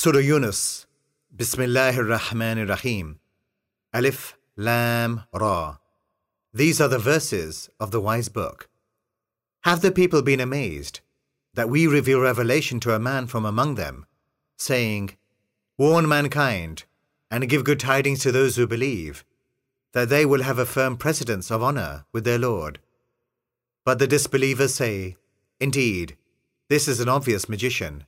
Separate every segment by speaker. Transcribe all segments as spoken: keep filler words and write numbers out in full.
Speaker 1: Surah Yunus. Bismillahir Rahmanir Rahim. Alif, Lam, Ra. These are the verses of the wise book. Have the people been amazed that we reveal revelation to a man from among them, saying, warn mankind and give good tidings to those who believe, that they will have a firm precedence of honor with their Lord. But the disbelievers say, indeed, this is an obvious magician.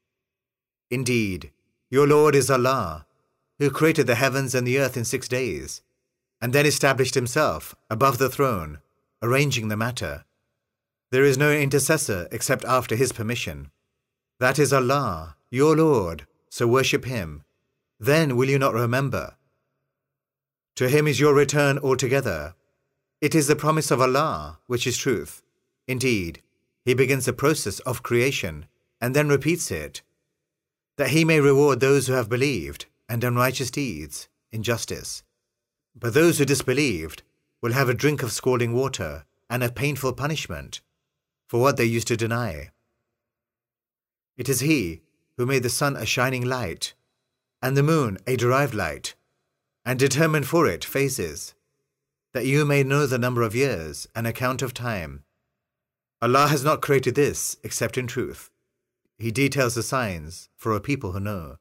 Speaker 1: Indeed, your Lord is Allah, who created the heavens and the earth in six days, and then established himself above the throne, arranging the matter. There is no intercessor except after his permission. That is Allah, your Lord, so worship him. Then will you not remember? To him is your return altogether. It is the promise of Allah, which is truth. Indeed, he begins the process of creation and then repeats it, that he may reward those who have believed and done righteous deeds in justice. But those who disbelieved will have a drink of scalding water and a painful punishment for what they used to deny. It is he who made the sun a shining light and the moon a derived light, and determined for it phases, that you may know the number of years and account of time. Allah has not created this except in truth. He details the signs for a people who know.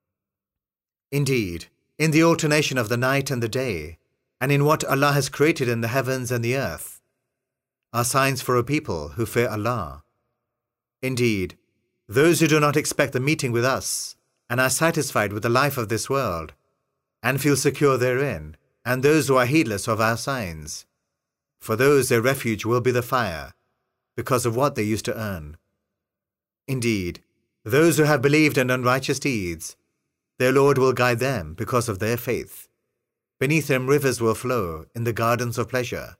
Speaker 1: Indeed, in the alternation of the night and the day, and in what Allah has created in the heavens and the earth, are signs for a people who fear Allah. Indeed, those who do not expect the meeting with us, and are satisfied with the life of this world, and feel secure therein, and those who are heedless of our signs, for those their refuge will be the fire, because of what they used to earn. Indeed, those who have believed and done righteous deeds, their Lord will guide them because of their faith. Beneath them rivers will flow in the gardens of pleasure.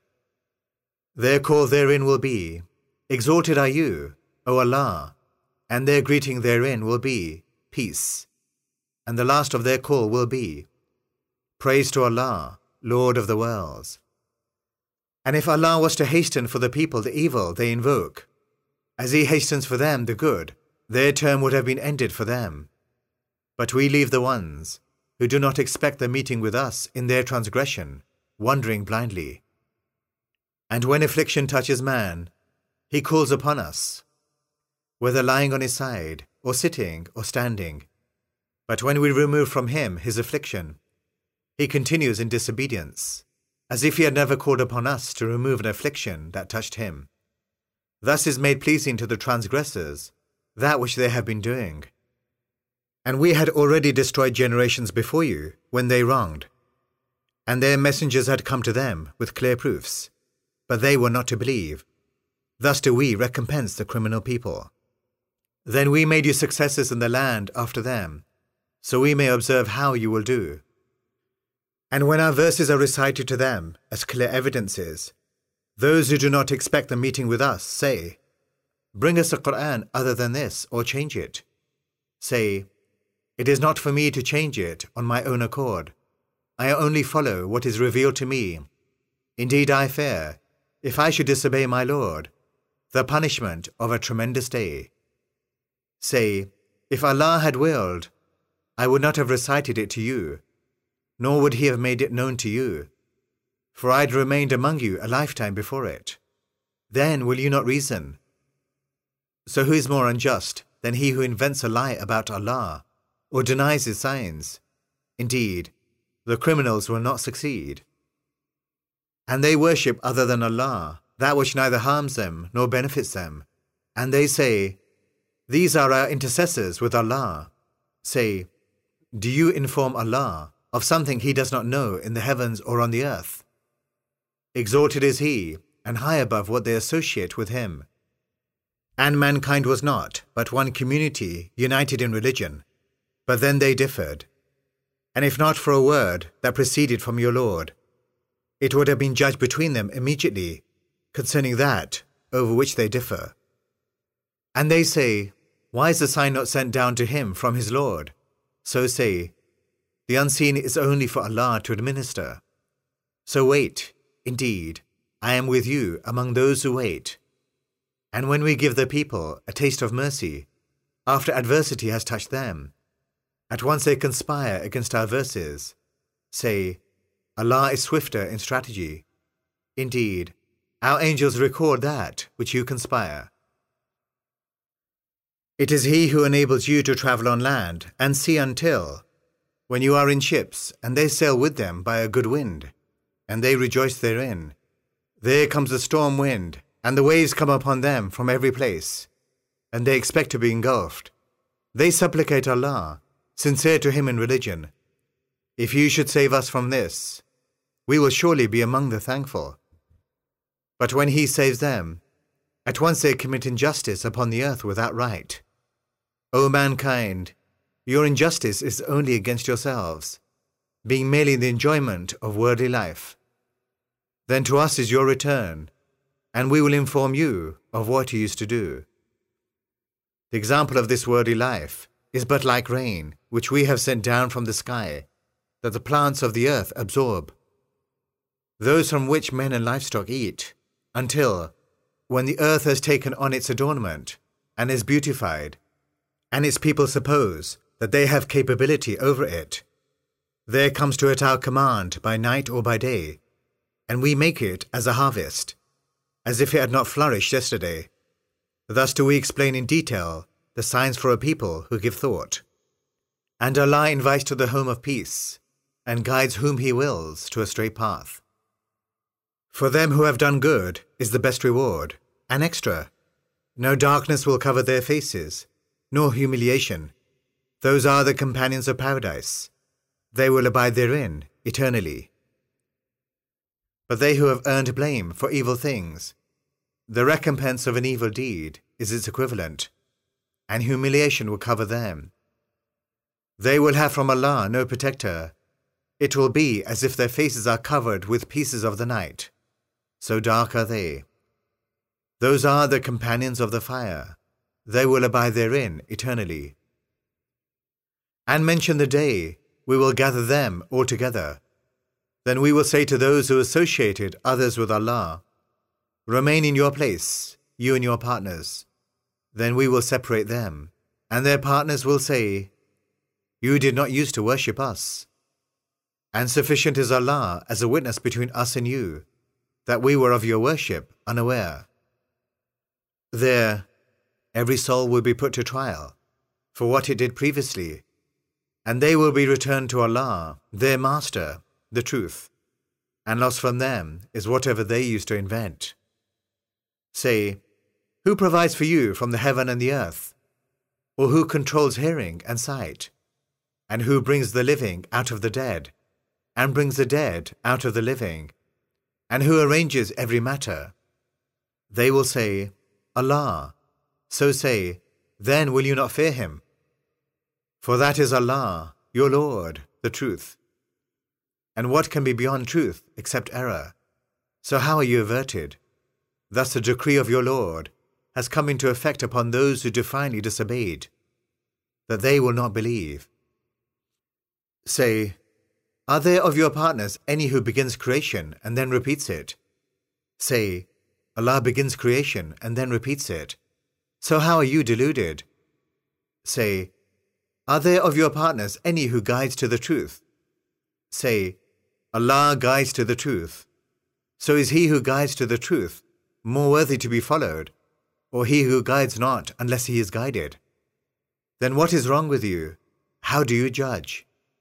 Speaker 1: Their call therein will be, exalted are you, O Allah, and their greeting therein will be, peace. And the last of their call will be, praise to Allah, Lord of the worlds. And if Allah was to hasten for the people the evil they invoke, as he hastens for them the good, their term would have been ended for them. But we leave the ones who do not expect the meeting with us in their transgression, wandering blindly. And when affliction touches man, he calls upon us, whether lying on his side, or sitting, or standing. But when we remove from him his affliction, he continues in disobedience, as if he had never called upon us to remove an affliction that touched him. Thus is made pleasing to the transgressors that which they have been doing. And we had already destroyed generations before you when they wronged, and their messengers had come to them with clear proofs, but they were not to believe. Thus do we recompense the criminal people. Then we made you successors in the land after them, so we may observe how you will do. And when our verses are recited to them as clear evidences, those who do not expect the meeting with us say, bring us a Qur'an other than this, or change it. Say, it is not for me to change it on my own accord. I only follow what is revealed to me. Indeed, I fear, if I should disobey my Lord, the punishment of a tremendous day. Say, if Allah had willed, I would not have recited it to you, nor would he have made it known to you, for I had remained among you a lifetime before it. Then will you not reason? So who is more unjust than he who invents a lie about Allah, or denies his signs? Indeed, the criminals will not succeed. And they worship other than Allah, that which neither harms them nor benefits them. And they say, these are our intercessors with Allah. Say, do you inform Allah of something he does not know in the heavens or on the earth? Exalted is he, and high above what they associate with him. And mankind was not but one community united in religion, but then they differed. And if not for a word that proceeded from your Lord, it would have been judged between them immediately concerning that over which they differ. And they say, why is the sign not sent down to him from his Lord? So say, the unseen is only for Allah to administer. So wait, indeed, I am with you among those who wait. And when we give the people a taste of mercy, after adversity has touched them, At once they conspire against our verses. Say, Allah is swifter in strategy. Indeed, our angels record that which you conspire. It is He who enables you to travel on land and sea until, when you are in ships, and they sail with them by a good wind, and they rejoice therein, there comes a storm wind, and the waves come upon them from every place, and they expect to be engulfed. They supplicate Allah, sincere to Him in religion, if you should save us from this, we will surely be among the thankful. But when He saves them, at once they commit injustice upon the earth without right. O mankind, your injustice is only against yourselves, being merely the enjoyment of worldly life. Then to us is your return, and we will inform you of what you used to do. The example of this worldly life is but like rain, which we have sent down from the sky, that the plants of the earth absorb, those from which men and livestock eat, until, when the earth has taken on its adornment, and is beautified, and its people suppose that they have capability over it, there comes to it our command by night or by day, and we make it as a harvest, as if it had not flourished yesterday. Thus do we explain in detail the signs for a people who give thought. And Allah invites to the home of peace, and guides whom He wills to a straight path. For them who have done good is the best reward, an extra. No darkness will cover their faces, nor humiliation. Those are the companions of paradise. They will abide therein eternally. But they who have earned blame for evil things, the recompense of an evil deed is its equivalent, and humiliation will cover them. They will have from Allah no protector. It will be as if their faces are covered with pieces of the night. So dark are they. Those are the companions of the fire. They will abide therein eternally. And mention the day we will gather them all together. Then we will say to those who associated others with Allah, remain in your place, you and your partners. Then we will separate them, and their partners will say, you did not use to worship us. And sufficient is Allah as a witness between us and you, that we were of your worship unaware. There, every soul will be put to trial for what it did previously, and they will be returned to Allah, their Master, the truth, and lost from them is whatever they used to invent. Say, who provides for you from the heaven and the earth? Or who controls hearing and sight? And who brings the living out of the dead, and brings the dead out of the living? And who arranges every matter? They will say, Allah. So say, then will you not fear Him? For that is Allah, your Lord, the truth. And what can be beyond truth except error? So how are you averted? Thus the decree of your Lord has come into effect upon those who defiantly disobeyed, that they will not believe. Say, are there of your partners any who begins creation and then repeats it? Say, Allah begins creation and then repeats it. So how are you deluded? Say, are there of your partners any who guides to the truth? Say, Allah guides to the truth. So is he who guides to the truth more worthy to be followed, or he who guides not unless he is guided? Then what is wrong with you? How do you judge?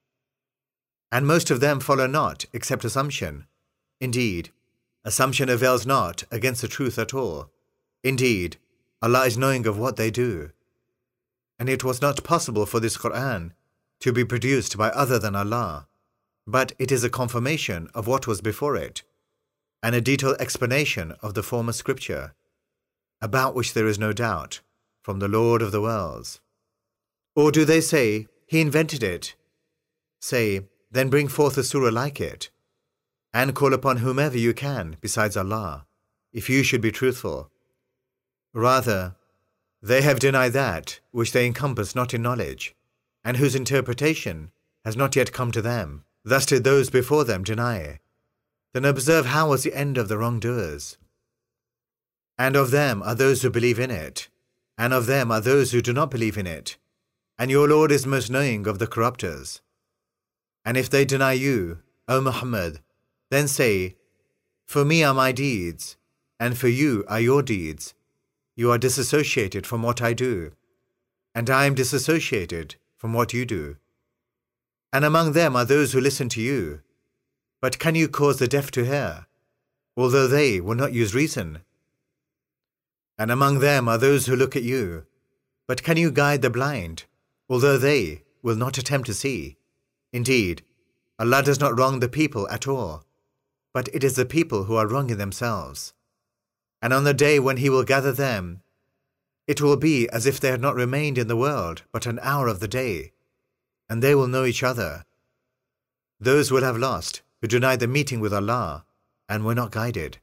Speaker 1: And most of them follow not except assumption. Indeed, assumption avails not against the truth at all. Indeed, Allah is knowing of what they do. And it was not possible for this Qur'an to be produced by other than Allah, but it is a confirmation of what was before it, and a detailed explanation of the former scripture, about which there is no doubt, from the Lord of the worlds. Or do they say, He invented it? Say, then bring forth a surah like it, and call upon whomever you can besides Allah, if you should be truthful. Rather, they have denied that which they encompass not in knowledge, and whose interpretation has not yet come to them. Thus did those before them deny. Then observe how was the end of the wrongdoers. And of them are those who believe in it, and of them are those who do not believe in it. and your Lord is most knowing of the corrupters. And if they deny you, O Muhammad, then say, for me are my deeds, and for you are your deeds. You are disassociated from what I do, and I am disassociated from what you do. And among them are those who listen to you. But can you cause the deaf to hear, although they will not use reason? And among them are those who look at you. But can you guide the blind, although they will not attempt to see? Indeed, Allah does not wrong the people at all, but it is the people who are wronging themselves. And on the day when He will gather them, it will be as if they had not remained in the world but an hour of the day, and they will know each other. Those will have lost who denied the meeting with Allah and were not guided.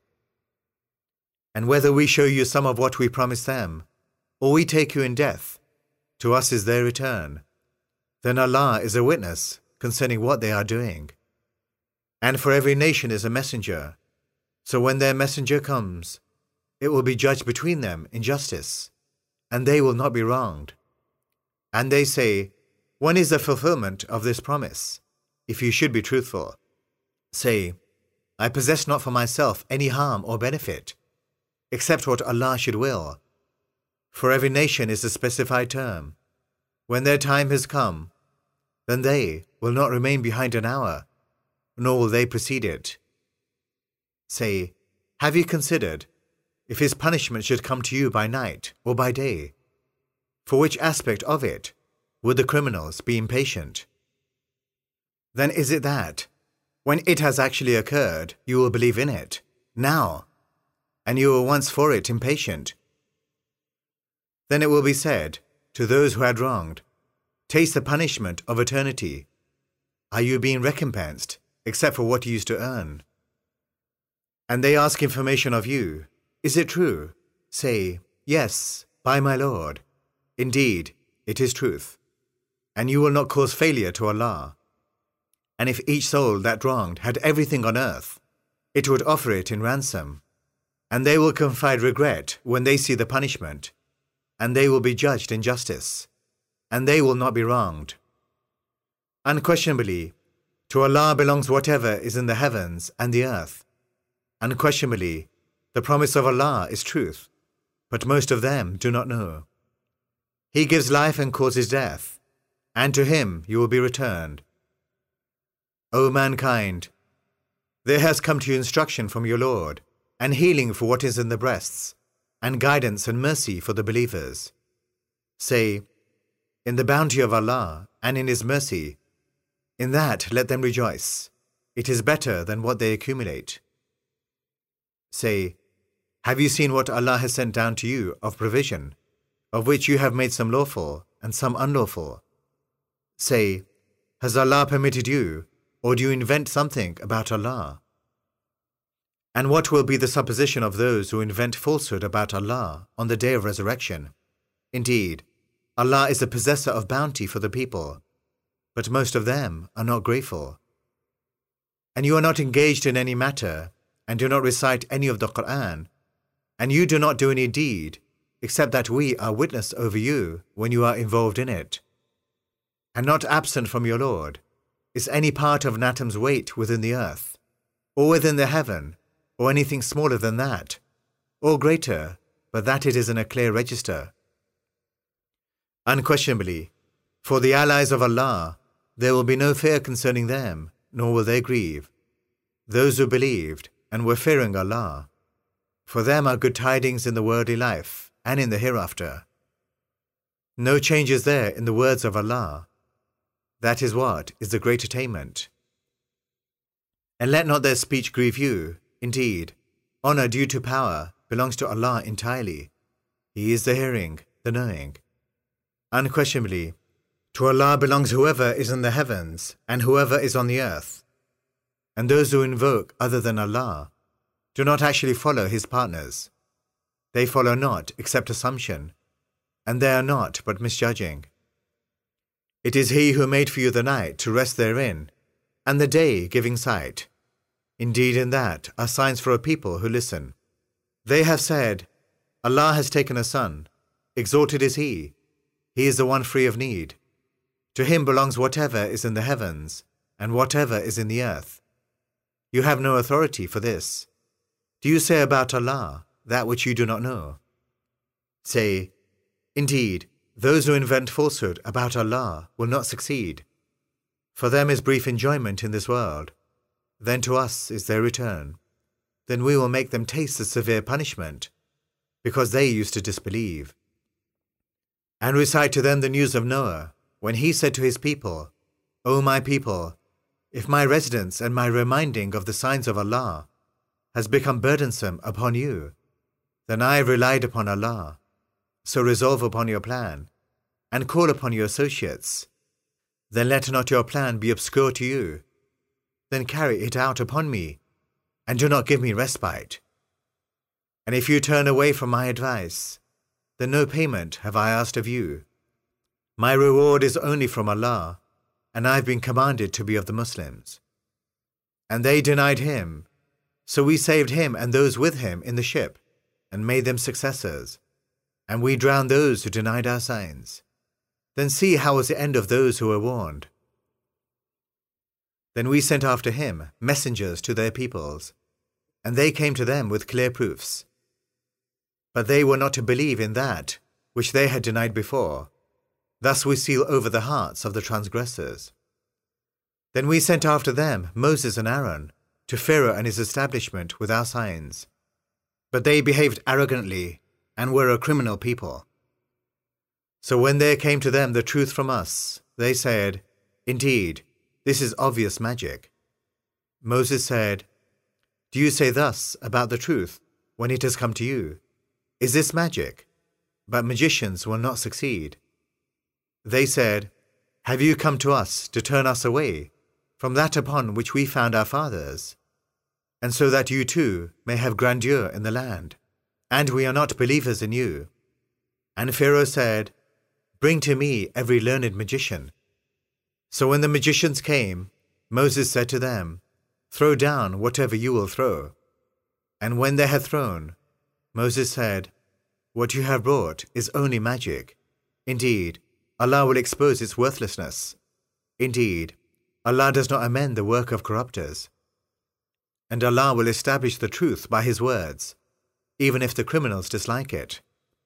Speaker 1: And whether we show you some of what we promised them, or we take you in death, to us is their return. Then Allah is a witness concerning what they are doing. And for every nation is a messenger. So when their messenger comes, it will be judged between them in justice, and they will not be wronged. And they say, when is the fulfillment of this promise, if you should be truthful? Say, I possess not for myself any harm or benefit, except what Allah should will. For every nation is a specified term. When their time has come, then they will not remain behind an hour, nor will they precede it. Say, have you considered if His punishment should come to you by night or by day? For which aspect of it would the criminals be impatient? Then is it that, when it has actually occurred, you will believe in it, now, and you were once for it impatient? Then it will be said to those who had wronged, taste the punishment of eternity. Are you being recompensed, except for what you used to earn? And they ask information of you. Is it true? Say, yes, by my Lord. Indeed, it is truth. And you will not cause failure to Allah. And if each soul that wronged had everything on earth, it would offer it in ransom. And they will confide regret when they see the punishment, and they will be judged in justice, and they will not be wronged. Unquestionably, to Allah belongs whatever is in the heavens and the earth. Unquestionably, the promise of Allah is truth, but most of them do not know. He gives life and causes death, and to Him you will be returned. O mankind, there has come to you instruction from your Lord, and healing for what is in the breasts, and guidance and mercy for the believers. Say, in the bounty of Allah and in His mercy, in that let them rejoice. It is better than what they accumulate. Say, have you seen what Allah has sent down to you of provision, of which you have made some lawful and some unlawful? Say, has Allah permitted you, or do you invent something about Allah? And what will be the supposition of those who invent falsehood about Allah on the day of resurrection? Indeed, Allah is the possessor of bounty for the people, but most of them are not grateful. And you are not engaged in any matter, and do not recite any of the Qur'an, and you do not do any deed, except that we are witness over you when you are involved in it. And not absent from your Lord is any part of an atom's weight within the earth, or within the heaven, or anything smaller than that, or greater, but that it is in a clear register. Unquestionably, for the allies of Allah, there will be no fear concerning them, nor will they grieve. Those who believed and were fearing Allah, for them are good tidings in the worldly life and in the hereafter. No change is there in the words of Allah. That is what is the great attainment. And let not their speech grieve you. Indeed, honor due to power belongs to Allah entirely. He is the hearing, the knowing. Unquestionably, to Allah belongs whoever is in the heavens and whoever is on the earth. And those who invoke other than Allah do not actually follow His partners. They follow not except assumption, and they are not but misjudging. It is He who made for you the night to rest therein, and the day giving sight. Indeed, in that are signs for a people who listen. They have said, Allah has taken a son. Exalted is He. He is the one free of need, To him belongs whatever is in the heavens and whatever is in the earth. You have no authority for this. Do you say about Allah that which you do not know? Say, indeed, those who invent falsehood about Allah will not succeed. For them is brief enjoyment in this world. Then to us is their return. Then we will make them taste the severe punishment, because they used to disbelieve. And recite to them the news of Noah, when he said to his people, O my people, if my residence and my reminding of the signs of Allah has become burdensome upon you, then I relied upon Allah. So resolve upon your plan, and call upon your associates. Then let not your plan be obscure to you. Then carry it out upon me, and do not give me respite. And if you turn away from my advice, then no payment have I asked of you. My reward is only from Allah, and I have been commanded to be of the Muslims. And they denied him, so we saved him and those with him in the ship, and made them successors. And we drowned those who denied our signs. Then see how was the end of those who were warned. Then we sent after him messengers to their peoples, and they came to them with clear proofs. But they were not to believe in that which they had denied before. Thus we seal over the hearts of the transgressors. Then we sent after them Moses and Aaron to Pharaoh and his establishment with our signs. But they behaved arrogantly and were a criminal people. So when there came to them the truth from us, they said, Indeed, this is obvious magic. Moses said, Do you say thus about the truth when it has come to you? Is this magic? But magicians will not succeed. They said, Have you come to us to turn us away from that upon which we found our fathers, and so that you too may have grandeur in the land? And we are not believers in you. And Pharaoh said, Bring to me every learned magician. So when the magicians came, Moses said to them, Throw down whatever you will throw. And when they had thrown, Moses said, What you have brought is only magic. Indeed, Allah will expose its worthlessness. Indeed, Allah does not amend the work of corrupters. And Allah will establish the truth by his words, even if the criminals dislike it.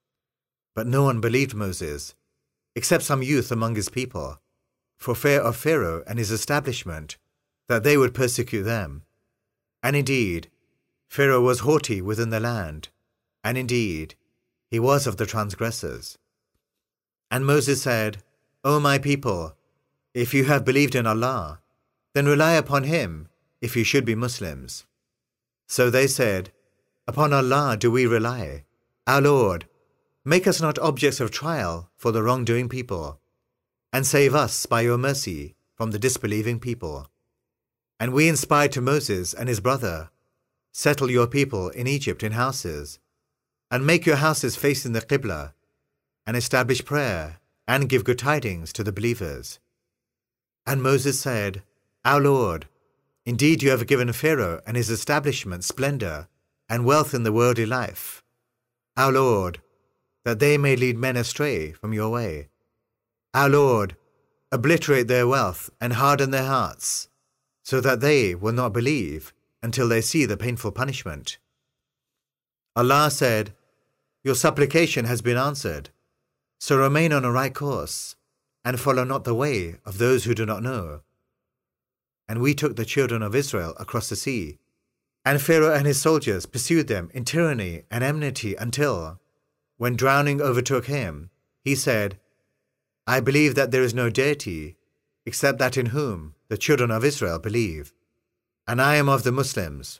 Speaker 1: But no one believed Moses, except some youth among his people, for fear of Pharaoh and his establishment, that they would persecute them. And indeed, Pharaoh was haughty within the land, and indeed, he was of the transgressors. And Moses said, O my people, if you have believed in Allah, then rely upon him if you should be Muslims. So they said, Upon Allah do we rely. Our Lord, make us not objects of trial for the wrongdoing people, and save us by your mercy from the disbelieving people. And we inspired to Moses and his brother, Settle your people in Egypt in houses, and make your houses facing the Qibla, and establish prayer, and give good tidings to the believers. And Moses said, Our Lord, indeed you have given Pharaoh and his establishment splendor and wealth in the worldly life. Our Lord, that they may lead men astray from your way. Our Lord, obliterate their wealth and harden their hearts, so that they will not believe until they see the painful punishment. Allah said, Your supplication has been answered, so remain on a right course, and follow not the way of those who do not know. And we took the children of Israel across the sea, and Pharaoh and his soldiers pursued them in tyranny and enmity until, when drowning overtook him, he said, I believe that there is no deity except that in whom the children of Israel believe, and I am of the Muslims.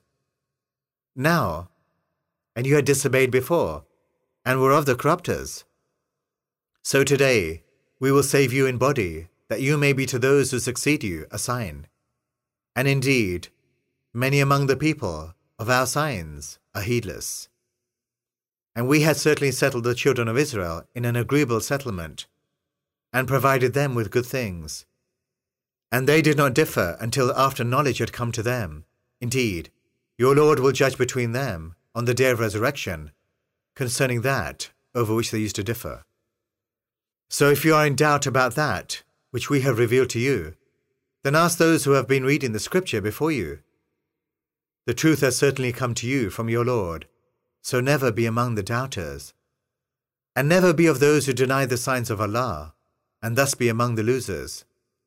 Speaker 1: Now, and you had disobeyed before, and were of the corrupters. So today we will save you in body, that you may be to those who succeed you a sign. And indeed, many among the people of our signs are heedless. And we had certainly settled the children of Israel in an agreeable settlement, and provided them with good things. And they did not differ until after knowledge had come to them. Indeed, your Lord will judge between them on the day of resurrection, concerning that over which they used to differ. So if you are in doubt about that which we have revealed to you, then ask those who have been reading the scripture before you. The truth has certainly come to you from your Lord, so never be among the doubters. And never be of those who deny the signs of Allah, and thus be among the losers.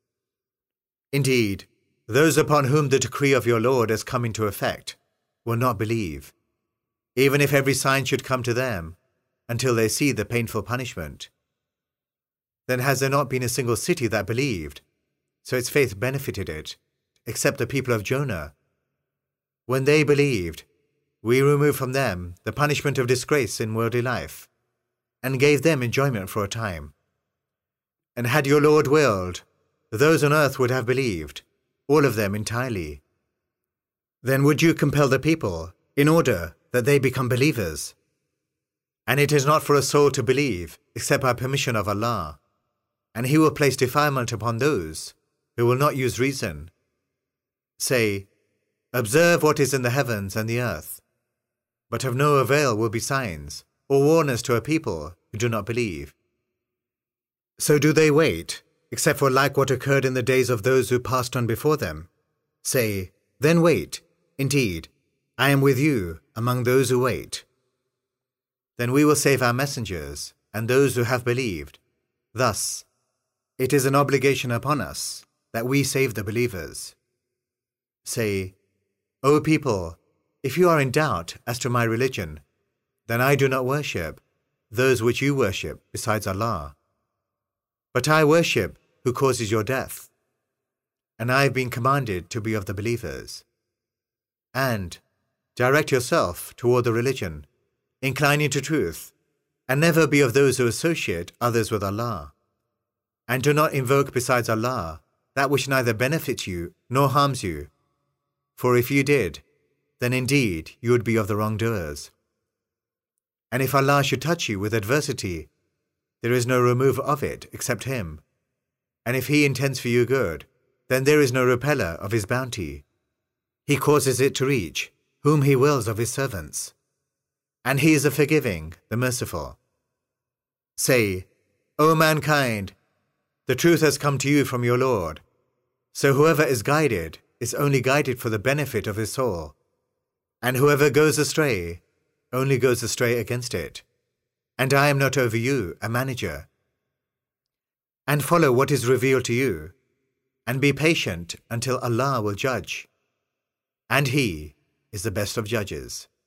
Speaker 1: Indeed, those upon whom the decree of your Lord has come into effect will not believe, even if every sign should come to them, until they see the painful punishment. Then has there not been a single city that believed, so its faith benefited it, except the people of Jonah? When they believed, we removed from them the punishment of disgrace in worldly life, and gave them enjoyment for a time. And had your Lord willed, those on earth would have believed, all of them entirely. Then would you compel the people in order that they become believers? And it is not for a soul to believe except by permission of Allah, and He will place defilement upon those who will not use reason. Say, observe what is in the heavens and the earth, but of no avail will be signs or warners to a people who do not believe. So do they wait, except for like what occurred in the days of those who passed on before them? Say, then wait, indeed, I am with you among those who wait. Then we will save our messengers and those who have believed. Thus, it is an obligation upon us that we save the believers. Say, O people, if you are in doubt as to my religion, then I do not worship those which you worship besides Allah. But I worship who causes your death, and I have been commanded to be of the believers. And direct yourself toward the religion, inclining to truth, and never be of those who associate others with Allah. And do not invoke besides Allah that which neither benefits you nor harms you. For if you did, then indeed you would be of the wrongdoers. And if Allah should touch you with adversity, there is no remover of it except Him. And if He intends for you good, then there is no repeller of His bounty. He causes it to reach whom He wills of His servants. And He is the forgiving, the merciful. Say, O mankind, the truth has come to you from your Lord. So whoever is guided is only guided for the benefit of his soul, and whoever goes astray only goes astray against it. And I am not over you a manager. And follow what is revealed to you, and be patient until Allah will judge. And He is the best of judges.